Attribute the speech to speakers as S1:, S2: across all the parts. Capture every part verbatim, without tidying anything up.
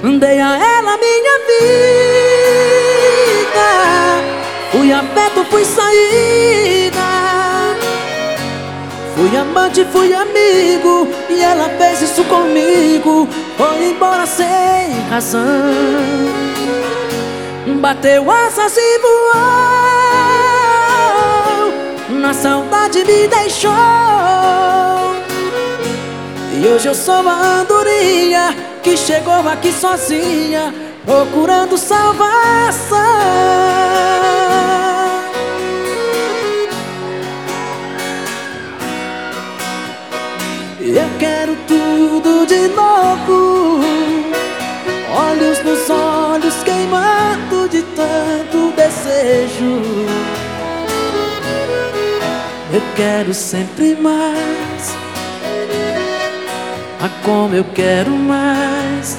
S1: Dei a ela minha vida, fui afeto, fui saída, fui amante, fui amigo, e ela fez isso comigo. Foi embora sem razão, bateu asas e voou, na saudade me deixou. E hoje eu sou uma andorinha que chegou aqui sozinha, procurando salvação. Eu quero tudo de novo, olhos nos olhos queimando de tanto desejo. Eu quero sempre mais, ah, como eu quero mais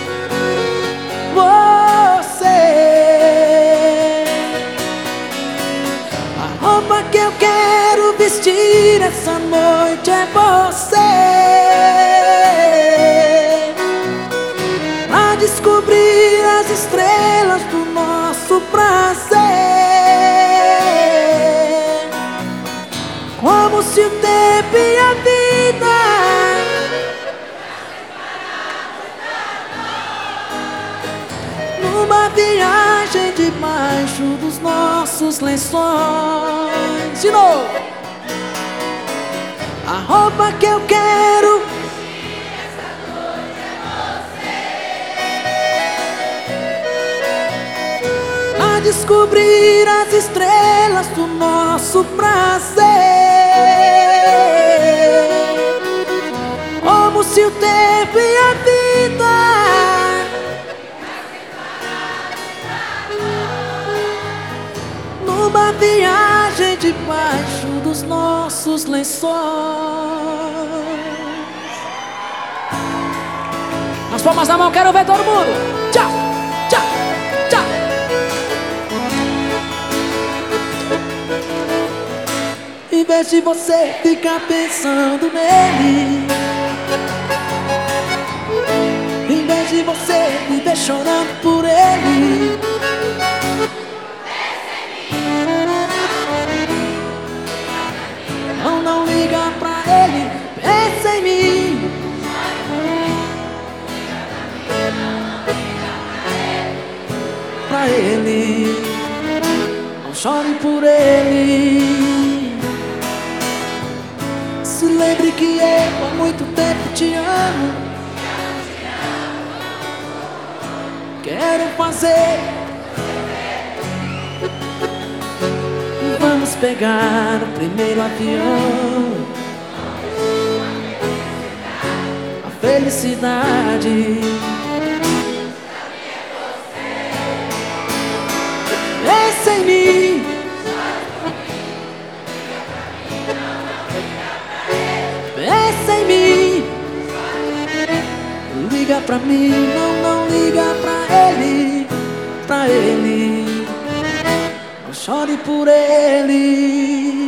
S1: você. A roupa que eu quero vestir essa noite é você, pra descobrir as estrelas do nosso prazer. Como se o tempo e a vida numa viagem debaixo dos nossos lençóis. De novo. A roupa que eu quero essa noite é você, a descobrir as estrelas do nosso prazer. Como se o tempo e a vida numa viagem debaixo dos nossos lençóis. As palmas na mão, quero ver todo mundo. Tchau, tchau, tchau. Em vez de você ficar pensando nele, em vez de você viver chorando por ele, não, não liga pra ele, pensa em mim. Pra ele, não chore por ele. Se lembre que eu há muito tempo te amo. Quero fazer, vamos pegar o primeiro avião, a felicidade. Pensa em mim, pensa em mim. Liga pra mim, não, não liga pra ele, pra ele. Não chore por ele.